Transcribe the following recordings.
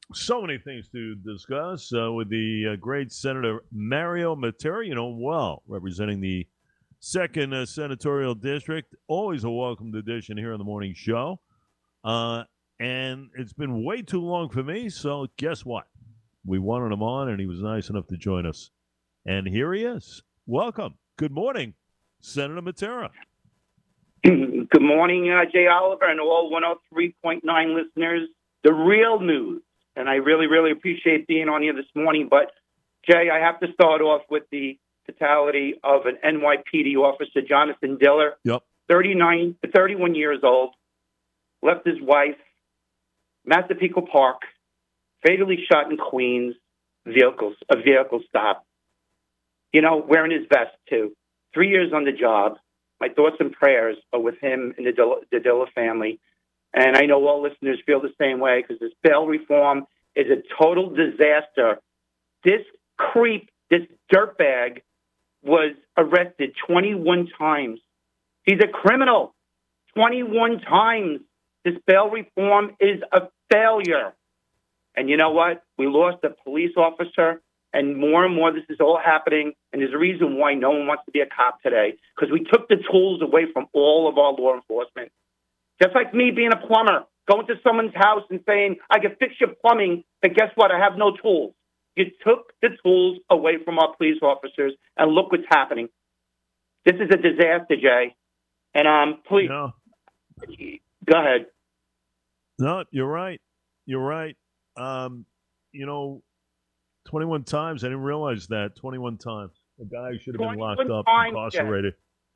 So many things to discuss with the great Senator Mario Matera. You know, well, representing the second senatorial district. Always a welcomed addition here on the morning show. Uh, and it's been way too long for me. So guess what? We wanted him on, and he was nice enough to join us. And here he is. Welcome. Good morning, Senator Matera. Good morning, Jay Oliver, and all 103.9 listeners. The real news, and I really, really appreciate being on here this morning. But, Jay, I have to start off with the fatality of an NYPD officer, Jonathan Diller, Yep. 31 years old, left his wife, Massapequa Park, fatally shot in Queens, a vehicle stop. You know, wearing his vest, too. 3 years on the job. My thoughts and prayers are with him and the Dilla family. And I know all listeners feel the same way because this bail reform is a total disaster. This creep, this dirtbag, was arrested 21 times. He's a criminal 21 times. This bail reform is a failure. And you know what? We lost a police officer. And more, this is all happening. And there's a reason why no one wants to be a cop today, because we took the tools away from all of our law enforcement. Just like me being a plumber, going to someone's house and saying, I can fix your plumbing, but guess what? I have no tools. You took the tools away from our police officers, and look what's happening. This is a disaster, Jay. And please, No, go ahead. no, you're right. You're right. You know, 21 times. I didn't realize that. 21 times. A guy who should have been locked 21 up, times, incarcerated.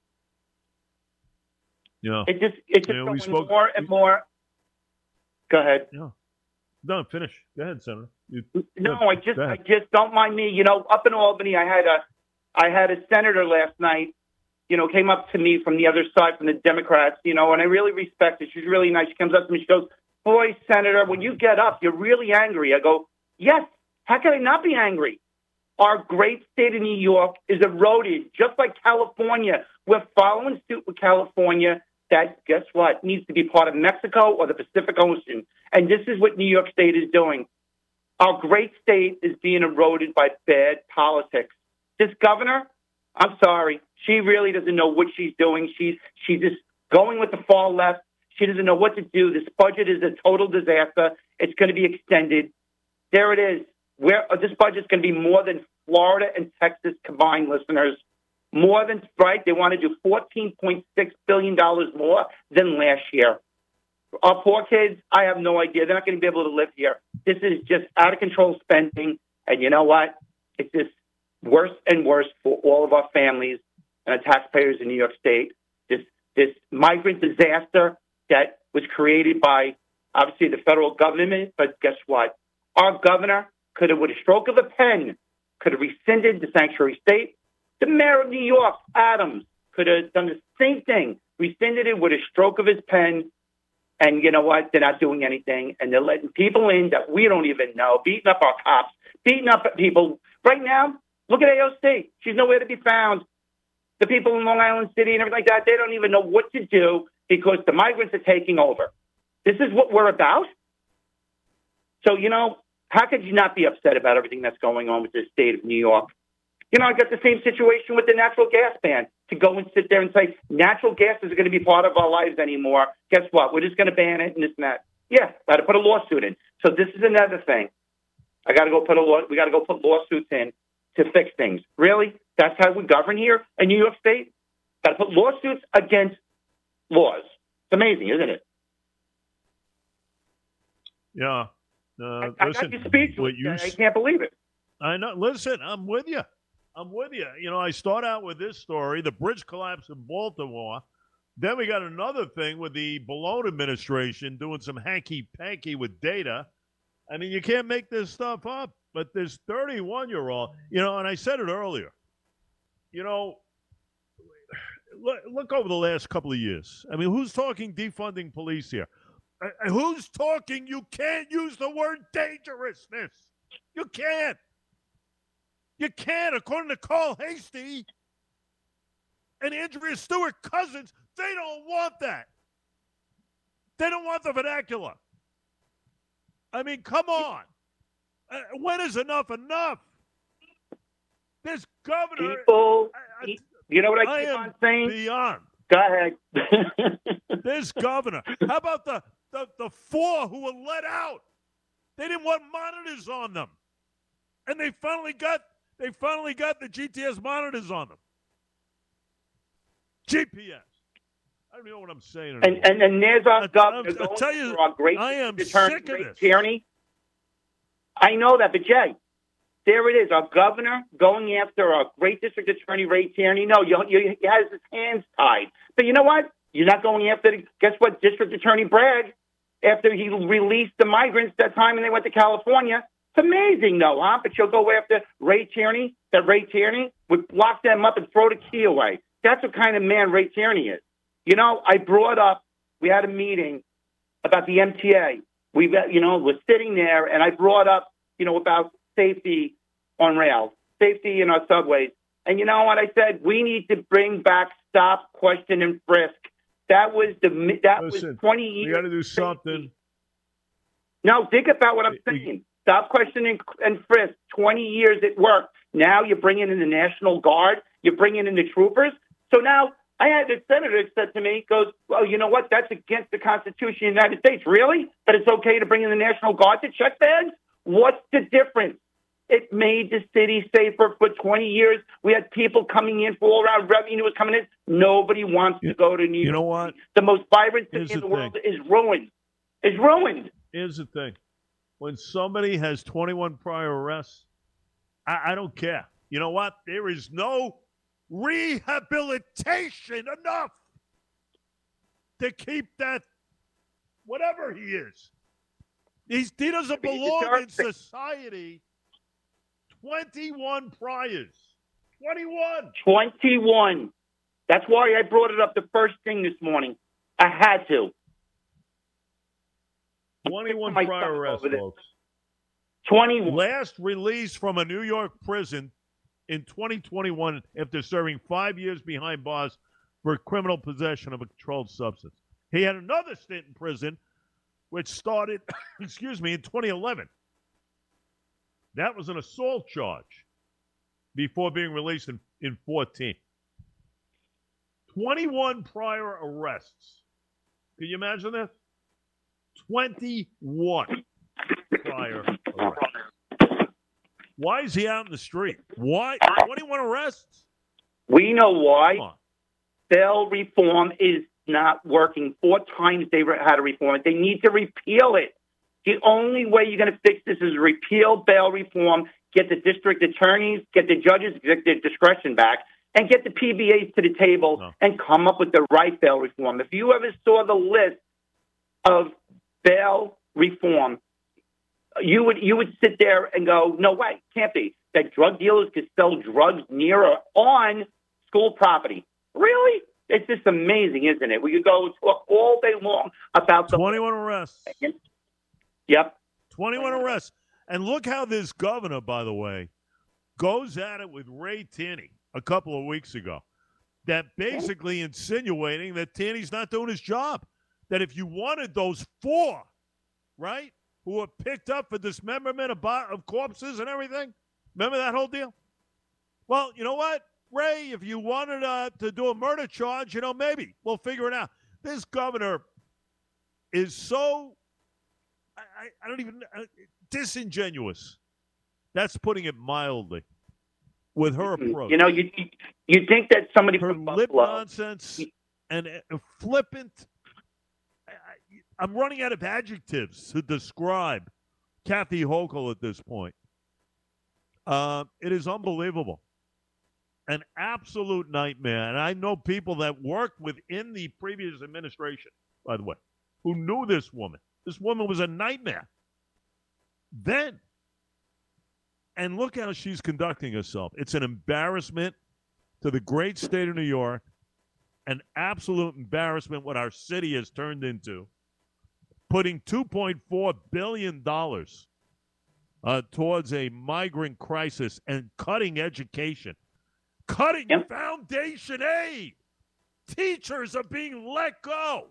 Yeah. It's just You know, we going spoke. more and more. Go ahead. Yeah. No, finish. Go ahead, Senator. No, Go I ahead. just don't mind me. You know, up in Albany, I had a senator last night. You know, came up to me from the other side, from the Democrats. You know, and I really respect her. She's really nice. She comes up to me. She goes, "Boy, Senator, when you get up, you're really angry." I go, "Yes. How can I not be angry? Our great state of New York is eroded, just like California. We're following suit with California. That, guess what, needs to be part of Mexico or the Pacific Ocean. And this is what New York State is doing. Our great state is being eroded by bad politics. This governor, I'm sorry, she really doesn't know what she's doing. She's just going with the far left. She doesn't know what to do. This budget is a total disaster. It's going to be extended. There it is. This budget's going to be more than Florida and Texas combined, listeners. More than, right? They want to do $14.6 billion more than last year. Our poor kids, I have no idea. They're not going to be able to live here. This is just out of control spending. And you know what? It's just worse and worse for all of our families and the taxpayers in New York State. This migrant disaster that was created by, obviously, the federal government. But guess what? Our governor could have, with a stroke of a pen, could have rescinded the sanctuary state. The mayor of New York, Adams, could have done the same thing, rescinded it with a stroke of his pen. And you know what? They're not doing anything. And they're letting people in that we don't even know, beating up our cops, beating up people. Right now, look at AOC. She's nowhere to be found. The people in Long Island City and everything like that, they don't even know what to do because the migrants are taking over. This is what we're about. So, you know, how could you not be upset about everything that's going on with the state of New York? You know, I got the same situation with the natural gas ban. To go and sit there and say natural gas isn't going to be part of our lives anymore. Guess what? We're just going to ban it and this and that. Yeah, got to put a lawsuit in. So this is another thing. We got to go put lawsuits in to fix things. Really? That's how we govern here in New York State? Got to put lawsuits against laws. It's amazing, isn't it? Yeah. I Listen, got you speechless. I can't believe it. I know. Listen, I'm with you. You know, I start out with this story, the bridge collapse in Baltimore. Then we got another thing with the Malone administration doing some hanky-panky with data. I mean, you can't make this stuff up. But this 31-year-old, you know, and I said it earlier, you know, look over the last couple of years. I mean, who's talking defunding police here? Who's talking you can't use the word dangerousness? You can't. You can't. According to Carl Hasty and Andrea Stewart Cousins, they don't want that. They don't want the vernacular. I mean, come on. When is enough enough? This governor. People, you know what I keep am on saying? Beyond. Go ahead. This governor. How about the 4 who were let out? They didn't want monitors on them, and they finally got the GTS monitors on them. GPS. I don't even know what I'm saying anymore. And there's our governor I'll tell you, our great I am attorney, sick of Ray this. Tierney. I know that, but Jay, there it is. Our governor going after our great district attorney, Ray Tierney. No, he has his hands tied. But you know what? You're not going after, guess what? District Attorney Bragg, after he released the migrants that time and they went to California. It's amazing, though, huh? But you'll go after Ray Tierney, that Ray Tierney would lock them up and throw the key away. That's what kind of man Ray Tierney is. You know, I brought up, we had a meeting about the MTA. We're sitting there, and I brought up, about safety on rails, safety in our subways. And you know what I said? We need to bring back stop, question, and frisk. That was 20 years. We got to do something. No, think about what I'm saying. Stop, question, and frisk. 20 years it worked. Now you're bringing in the National Guard. You're bringing in the troopers. So now I had a senator said to me, goes, well, you know what? That's against the Constitution of the United States. Really? But it's okay to bring in the National Guard to check bags? What's the difference? It made the city safer for 20 years. We had people coming in for all around revenue was coming in. Nobody wants to go to New York. You know what? The most vibrant city in the world is ruined. It's ruined. Here's the thing. When somebody has 21 prior arrests, I don't care. You know what? There is no rehabilitation enough to keep that, whatever he is. He doesn't belong in society. 21 priors. 21. That's why I brought it up the first thing this morning. I had to. 21 prior arrests, folks. 21. Last released from a New York prison in 2021 after serving 5 years behind bars for criminal possession of a controlled substance. He had another stint in prison, which started, in 2011. That was an assault charge before being released in 14. 21 prior arrests. Can you imagine that? 21 prior arrests. Why is he out in the street? Why? 21 arrests? We know why. Bail reform is not working. 4 times they had to reform it. They need to repeal it. The only way you're going to fix this is repeal bail reform, get the district attorneys, get the judges, get their discretion back, and get the PBAs to the table and come up with the right bail reform. If you ever saw the list of bail reform, you would sit there and go, no way, can't be. That drug dealers could sell drugs near or on school property. Really? It's just amazing, isn't it? We could go talk all day long about the 21 arrests. Yep. 21 arrests. And look how this governor, by the way, goes at it with Ray Tierney a couple of weeks ago. That basically insinuating that Tierney's not doing his job. That if you wanted those 4, right, who were picked up for dismemberment of corpses and everything, remember that whole deal? Well, you know what, Ray, if you wanted to do a murder charge, maybe we'll figure it out. This governor is so, I don't even, disingenuous. That's putting it mildly with her approach. You think that somebody her from lip Buffalo, nonsense and flippant. I'm running out of adjectives to describe Kathy Hochul at this point. It is unbelievable. An absolute nightmare. And I know people that worked within the previous administration, by the way, who knew this woman. This woman was a nightmare. Then, and look how she's conducting herself. It's an embarrassment to the great state of New York, an absolute embarrassment what our city has turned into, putting $2.4 billion towards a migrant crisis and cutting education, cutting foundation aid. Teachers are being let go.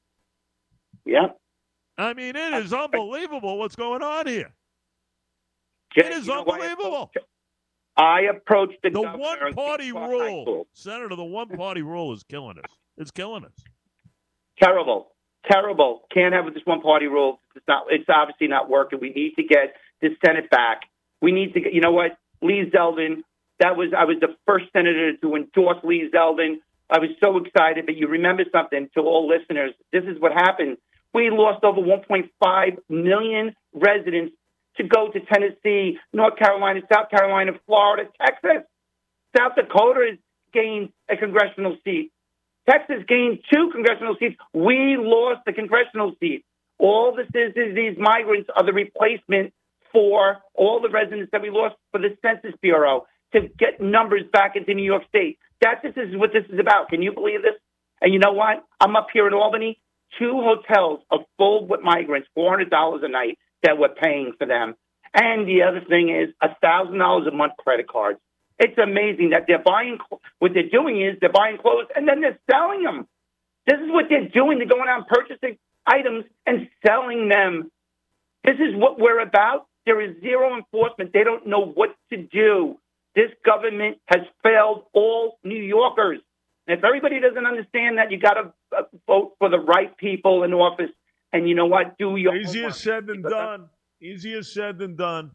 Yep. I mean, it is unbelievable what's going on here. Jay, It is you know why unbelievable. I approached the The governor and one-party Cape Cod High rule, School. Senator, the one-party rule is killing us. It's killing us. Terrible. Can't have this one party rule. It's obviously not working. We need to get the Senate back. We need to get, you know what? Lee Zeldin, I was the first senator to endorse Lee Zeldin. I was so excited, but you remember something to all listeners. This is what happened. We lost over 1.5 million residents to go to Tennessee, North Carolina, South Carolina, Florida, Texas. South Dakota has gained a congressional seat. Texas gained 2 congressional seats. We lost the congressional seat. All this is these migrants are the replacement for all the residents that we lost for the Census Bureau to get numbers back into New York State. This is what this is about. Can you believe this? And you know what? I'm up here in Albany. 2 hotels are full with migrants, $400 a night that we're paying for them. And the other thing is $1,000 a month credit cards. It's amazing that they're buying. What they're doing is they're buying clothes and then they're selling them. This is what they're doing. They're going out and purchasing items and selling them. This is what we're about. There is zero enforcement. They don't know what to do. This government has failed all New Yorkers. And if everybody doesn't understand that, you got to vote for the right people in office. And you know what? Do your Easier said than done. Easier said than done.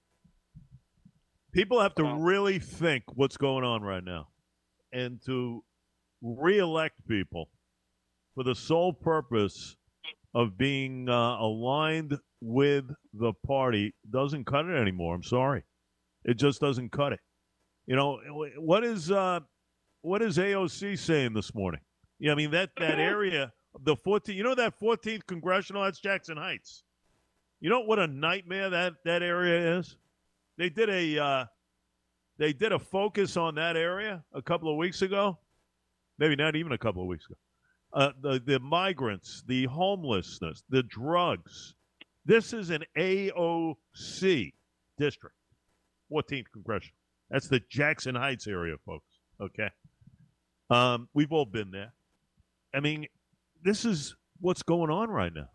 People have to really think what's going on right now and to reelect people for the sole purpose of being aligned with the party doesn't cut it anymore. I'm sorry. It just doesn't cut it. You know, what is AOC saying this morning? Yeah, I mean, that area, the 14th, you know that 14th Congressional, that's Jackson Heights. You know what a nightmare that area is? They did a focus on that area a couple of weeks ago, maybe not even a couple of weeks ago. The migrants, the homelessness, the drugs. This is an AOC district, 14th Congressional. That's the Jackson Heights area, folks. Okay, we've all been there. I mean, this is what's going on right now,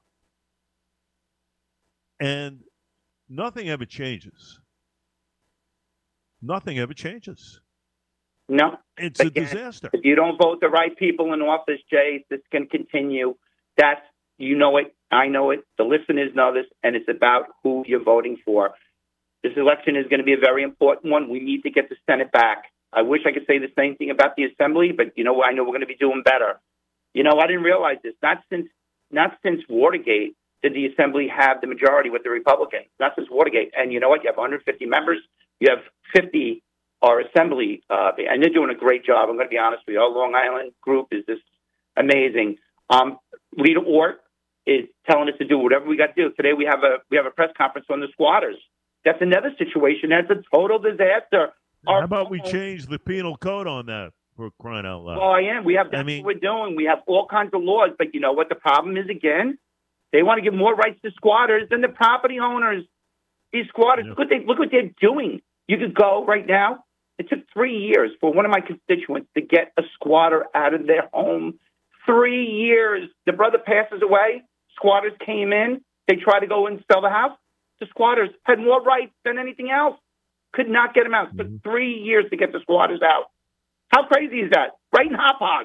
and nothing ever changes. Nothing ever changes. No. It's a disaster. If you don't vote the right people in office, Jay, this can continue. You know it. I know it. The listeners know this, and it's about who you're voting for. This election is going to be a very important one. We need to get the Senate back. I wish I could say the same thing about the Assembly, but I know we're going to be doing better. I didn't realize this. Not since Watergate did the Assembly have the majority with the Republicans. Not since Watergate. And you know what? You have 150 members. You have 50 our Assembly, and they're doing a great job. I'm going to be honest with you. Our Long Island group is just amazing. Rita Ort is telling us to do whatever we got to do. Today we have a press conference on the squatters. That's another situation. That's a total disaster. How about we change the penal code on that, for crying out loud? Well, that's what we're doing. We have all kinds of laws, but you know what the problem is again? They want to give more rights to squatters than the property owners. These squatters, yeah. Look what they're doing. You could go right now. It took 3 years for one of my constituents to get a squatter out of their home. 3 years. The brother passes away. Squatters came in. They tried to go and sell the house. The squatters had more rights than anything else. Could not get them out. It took 3 years to get the squatters out. How crazy is that? Right in Hauppauge.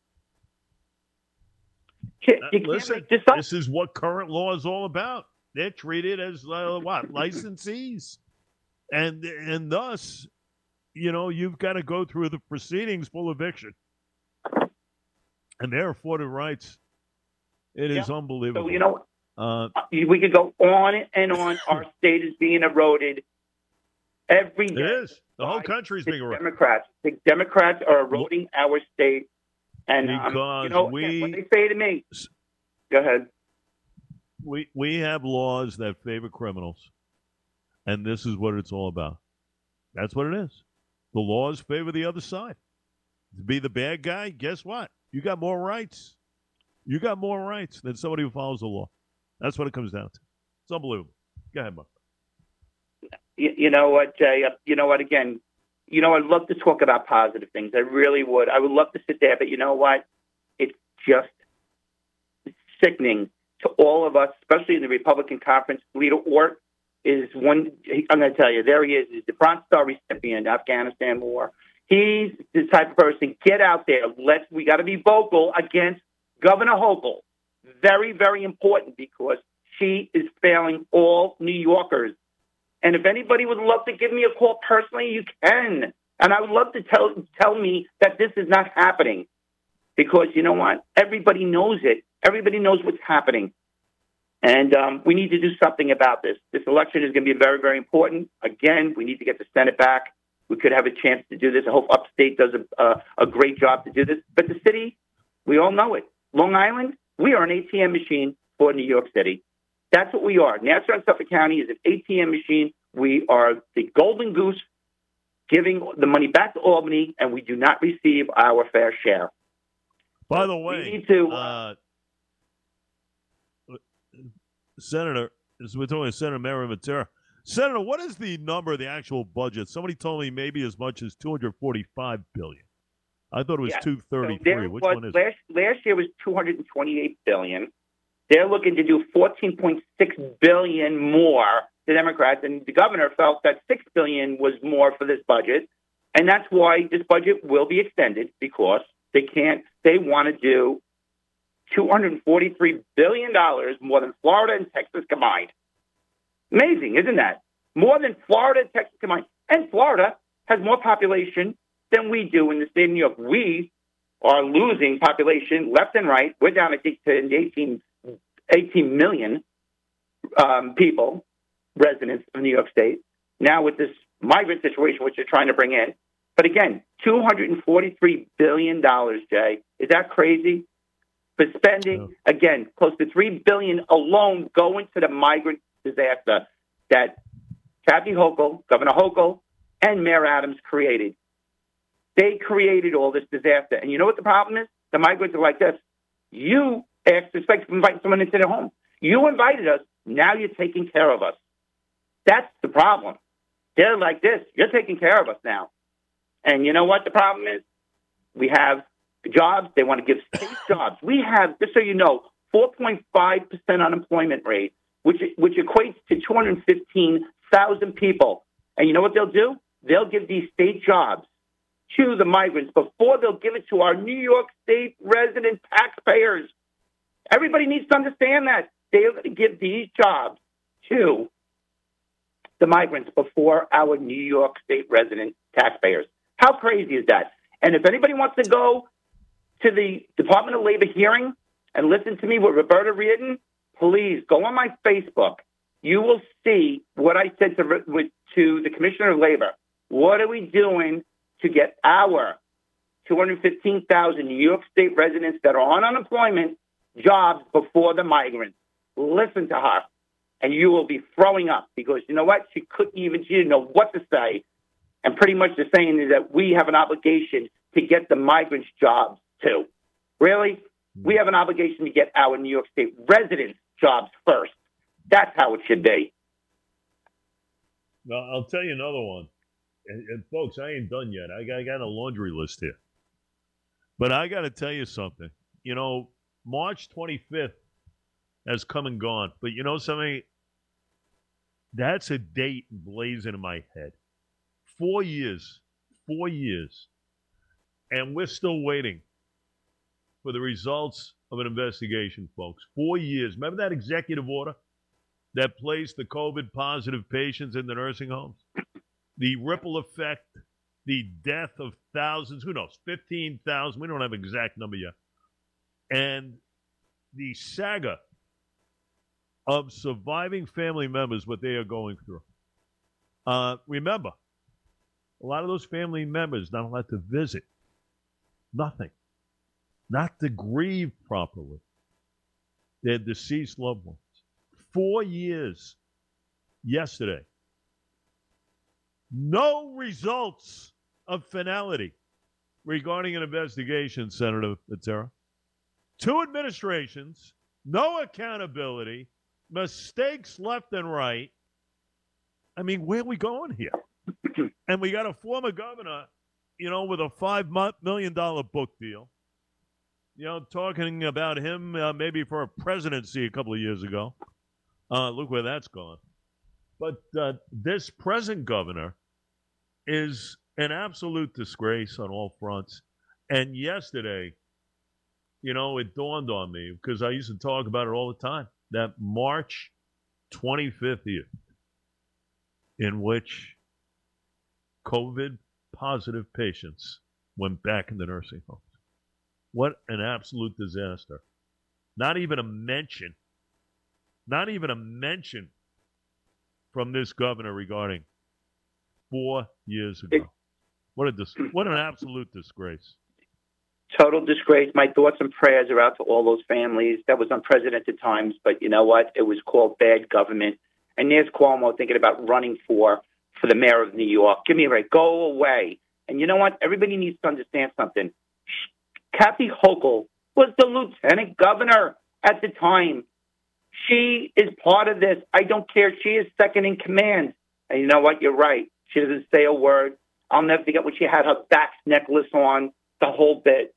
Listen, this is what current law is all about. They're treated as licensees, and thus, you've got to go through the proceedings full eviction, and they're afforded rights. It is unbelievable. So we could go on and on. Our state is being eroded every day. It is. The whole country is being eroded. The Democrats are eroding our state. And because when they say to me, go ahead. We have laws that favor criminals, and this is what it's all about. That's what it is. The laws favor the other side. To be the bad guy, guess what? You got more rights. You got more rights than somebody who follows the law. That's what it comes down to. It's unbelievable. Go ahead, Mark. You know what, Jay? You know what, again, I'd love to talk about positive things. I really would. I would love to sit there, but you know what? It's just sickening to all of us, especially in the Republican conference. Rita Ort, is one. I'm going to tell you, there he is. He's the Bronze Star recipient, Afghanistan war. He's the type of person. Get out there. We got to be vocal against Governor Hochul. Very, very important because she is failing all New Yorkers. And if anybody would love to give me a call personally, you can. And I would love to tell me that this is not happening. Because you know what? Everybody knows it. Everybody knows what's happening. And we need to do something about this. This election is going to be very, very important. Again, we need to get the Senate back. We could have a chance to do this. I hope Upstate does a great job to do this. But the city, we all know it. Long Island, we are an ATM machine for New York City. That's what we are. Nassau and Suffolk County is an ATM machine. We are the golden goose giving the money back to Albany, and we do not receive our fair share. By the way, we need to, Senator, we're talking to Senator Mario Matera. Senator, what is the number of the actual budget? Somebody told me maybe as much as $245 billion. I thought it was $233. So Which one is it? Last year was $228 billion. They're looking to do $14.6 billion more. The Democrats and the governor felt that $6 billion was more for this budget, and that's why this budget will be extended because they want to do $243 billion more than Florida and Texas combined. Amazing, isn't that? More than Florida and Texas combined. And Florida has more population than we do in the state of New York. We are losing population left and right. We're down, I think, to 18 million people, residents of New York State. Now with this migrant situation, which they're trying to bring in. But again, $243 billion, Jay. Is that crazy? For spending, again, close to $3 billion alone going to the migrant disaster that Kathy Hochul, Governor Hochul, and Mayor Adams created. They created all this disaster. And you know what the problem is? The migrants are like this. You asked us to invite someone into their home. You invited us. Now you're taking care of us. That's the problem. They're like this. You're taking care of us now. And you know what the problem is? We have jobs. They want to give state jobs. We have, just so you know, 4.5% unemployment rate, which equates to 215,000 people. And you know what they'll do? They'll give these state jobs to the migrants before they'll give it to our New York State resident taxpayers. Everybody needs to understand that. They're going to give these jobs to the migrants before our New York State resident taxpayers. How crazy is that? And if anybody wants to go to the Department of Labor hearing and listen to me with Roberta Reardon, please go on my Facebook. You will see what I said to the Commissioner of Labor. What are we doing to get our 215,000 New York State residents that are on unemployment jobs before the migrants? Listen to her, and you will be throwing up because you know what? She didn't know what to say. And pretty much the saying is that we have an obligation to get the migrants jobs too. Really? We have an obligation to get our New York State residents jobs first. That's how it should be. Now, I'll tell you another one. And folks, I ain't done yet. I got a laundry list here. But I got to tell you something. You know, March 25th has come and gone. But you know something? That's a date blazing in my head. 4 years. 4 years. And we're still waiting for the results of an investigation, folks. 4 years. Remember that executive order that placed the COVID-positive patients in the nursing homes? The ripple effect, the death of thousands, who knows, 15,000. We don't have an exact number yet. And the saga of surviving family members, what they are going through. Remember, a lot of those family members not allowed to visit. Nothing. Not to grieve properly their deceased loved ones. 4 years yesterday. No results of finality regarding an investigation, Senator Matera. 2 administrations, no accountability, mistakes left and right. I mean, where are we going here? And we got a former governor, you know, with a $5 million book deal. You know, talking about him maybe for a presidency a couple of years ago. Look where that's gone. But this present governor is an absolute disgrace on all fronts. And yesterday, it dawned on me because I used to talk about it all the time. That March 25th year in which COVID positive patients went back into nursing homes. What an absolute disaster. Not even a mention from this governor regarding 4 years ago. What an absolute disgrace. Total disgrace. My thoughts and prayers are out to all those families. That was unprecedented times, but you know what? It was called bad government. And there's Cuomo thinking about running for the mayor of New York. Give me a break. Go away. And you know what? Everybody needs to understand something. Kathy Hochul was the lieutenant governor at the time. She is part of this. I don't care. She is second in command. And you know what? You're right. She doesn't say a word. I'll never forget when she had her Bax necklace on, the whole bit.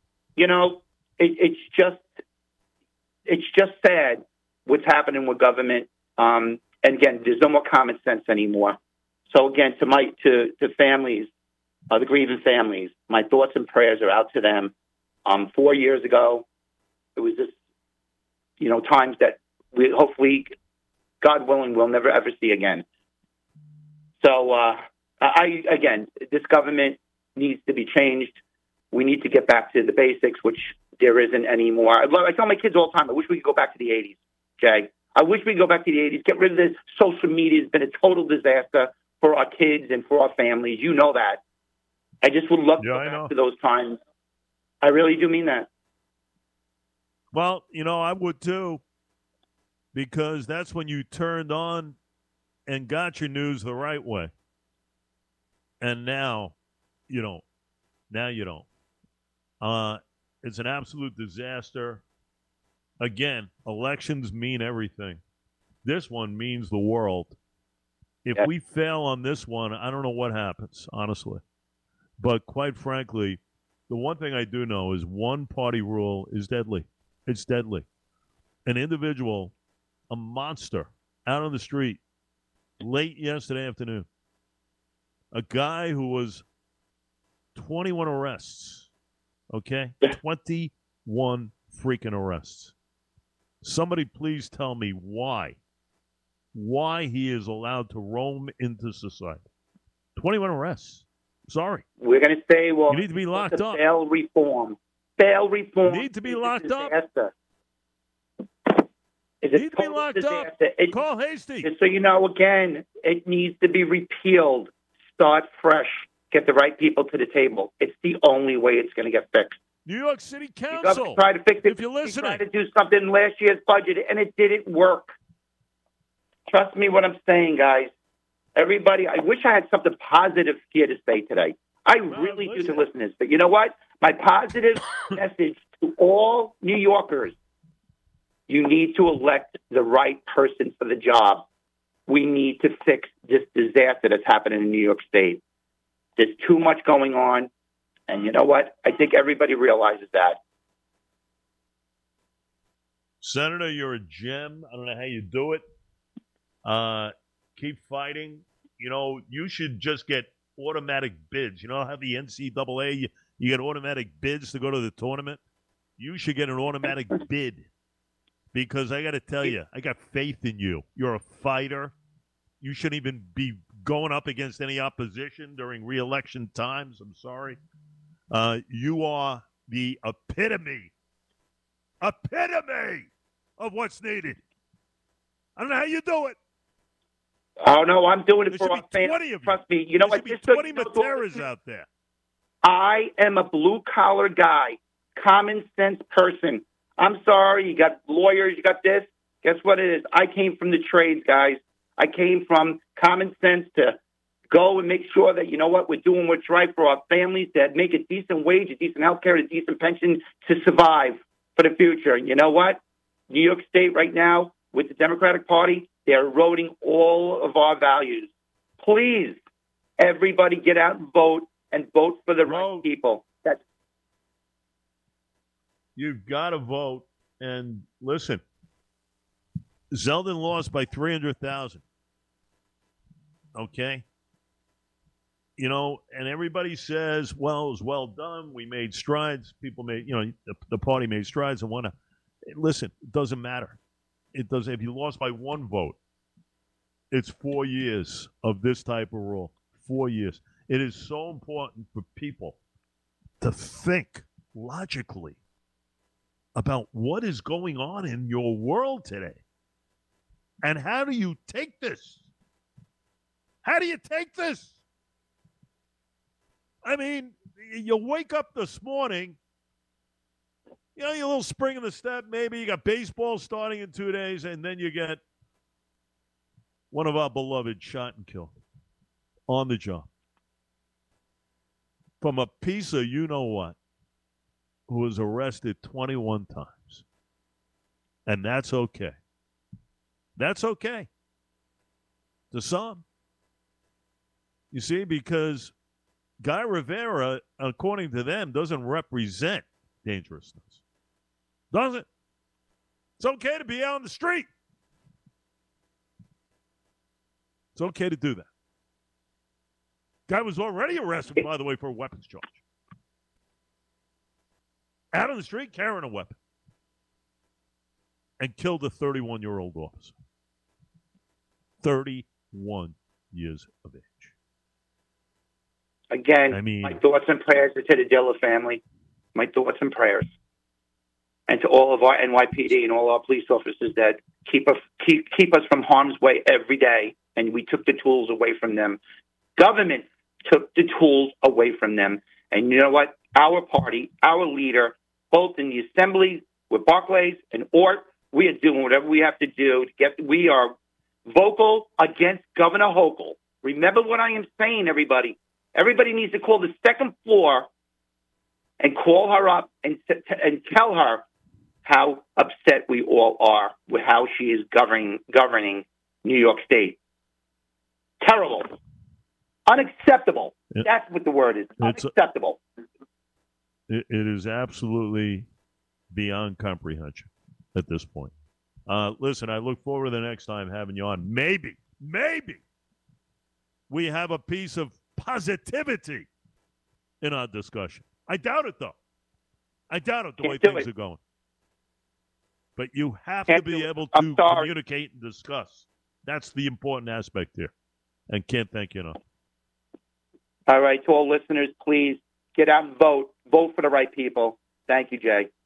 It's just sad what's happening with government. And again, there's no more common sense anymore. So again, to families, the grieving families, my thoughts and prayers are out to them. 4 years ago, it was just, times that we hopefully, God willing, we'll never ever see again. So, this government needs to be changed. We need to get back to the basics, which there isn't anymore. I tell my kids all the time, I wish we could go back to the 80s, Jay. I wish we could go back to the 80s, get rid of this. Social media has been a total disaster for our kids and for our families. You know that. I just would love to go back to those times. I really do mean that. Well, I would too, because that's when you turned on and got your news the right way. And now, now you don't. It's an absolute disaster. Again, elections mean everything. This one means the world. If we fail on this one, I don't know what happens, honestly. But quite frankly, the one thing I do know is one-party rule is deadly. It's deadly. An individual, a monster, out on the street late yesterday afternoon, a guy who was 21 arrests, okay? 21 freaking arrests. Somebody please tell me why he is allowed to roam into society. 21 arrests. Sorry. We're going to say, well, you need to be locked up. Bail reform. Bail reform. You need to be locked up. Is need to be locked up. Call Hasty. So, again, it needs to be repealed. Start fresh. Get the right people to the table. It's the only way it's going to get fixed. New York City Council. Try to fix it. If you're listening. Try to do something in last year's budget, and it didn't work. Trust me what I'm saying, guys. Everybody, I wish I had something positive here to say today. I really do to listeners. But you know what? My positive message to all New Yorkers, you need to elect the right person for the job. We need to fix this disaster that's happening in New York State. There's too much going on. And you know what? I think everybody realizes that. Senator, you're a gem. I don't know how you do it. Keep fighting. You should just get automatic bids. You know how the NCAA, you get automatic bids to go to the tournament? You should get an automatic bid because I got to tell you, I got faith in you. You're a fighter. You shouldn't even be going up against any opposition during re-election times. I'm sorry. You are the epitome of what's needed. I don't know how you do it. Oh, no, I'm doing it for our fans. Trust me. You know what? There's 20 Materas out there. I am a blue-collar guy, common sense person. I'm sorry, you got lawyers, you got this. Guess what it is? I came from the trades, guys. I came from common sense to go and make sure that, you know what, we're doing what's right for our families, to make a decent wage, a decent health care, a decent pension to survive for the future. And you know what? New York State right now, with the Democratic Party, they're eroding all of our values. Please, everybody get out and vote for the right people. You've got to vote. And listen, Zeldin lost by 300,000. Okay? You know, and everybody says, well, it was well done. We made strides. People made, the party made strides and whatnot. Listen, it doesn't matter. It doesn't. If you lost by one vote, it's 4 years of this type of rule. 4 years. It is so important for people to think logically about what is going on in your world today. And how do you take this? How do you take this? I mean, you wake up this morning, your little spring in the step, maybe you got baseball starting in 2 days, and then you get one of our beloved shot and killed on the job from a piece of you-know-what who was arrested 21 times. And that's okay. That's okay. To some. You see, because Guy Rivera, according to them, doesn't represent dangerousness. Doesn't. It's okay to be out on the street. It's okay to do that. Guy was already arrested, by the way, for a weapons charge. Out on the street carrying a weapon. And killed a 31-year-old officer. 31 years of age. Again, my thoughts and prayers are to the Dilla family. My thoughts and prayers. And to all of our NYPD and all our police officers that keep us from harm's way every day. And we took the tools away from them. Government took the tools away from them. And you know what? Our party, our leader, both in the assembly with Barclays and Ort, we are doing whatever we have to do to get. We are vocal against Governor Hochul. Remember what I am saying, everybody. Everybody needs to call the second floor and call her up and tell her how upset we all are with how she is governing New York State. Terrible. Unacceptable. That's what the word is. Unacceptable. It is absolutely beyond comprehension at this point. Listen, I look forward to the next time having you on. Maybe we have a piece of positivity in our discussion. I doubt it, though. I doubt it the way things are going. But you have to be able to communicate and discuss. That's the important aspect here. And can't thank you enough. All right, to all listeners, please get out and vote. Vote for the right people. Thank you, Jay.